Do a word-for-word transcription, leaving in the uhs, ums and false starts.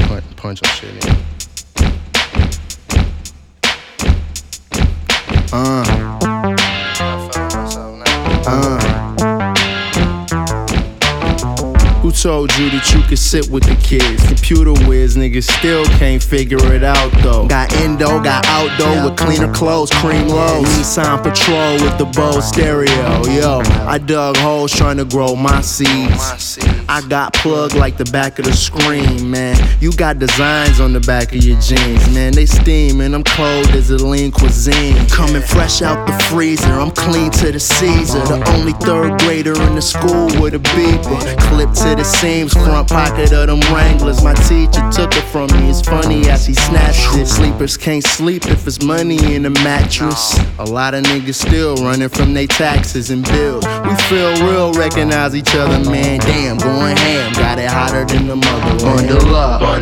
punch, punch your shit in. Uh. Uh. Who told you that you could sit with the kids? Computer whiz, niggas still can't figure it out though. Got indo, got outdoor with cleaner clothes, cream lows. Nissan Patrol with the Bose stereo. Yo, I dug holes trying to grow my seeds. I got plugged like the back of the screen, man. You got designs on the back of your jeans, man. They steaming, I'm cold as a lean cuisine. Coming fresh out the freezer, I'm clean to the Caesar. The only third grader in the school with a beeper. Clip to the seams, front pocket of them Wranglers. My teacher took it from me, it's funny as he snatched it. Sleepers can't sleep if it's money in the mattress. A lot of niggas still running from they taxes and bills. We feel real, recognize each other, man. Damn, going ham, got it hotter than the mother. Bundle up.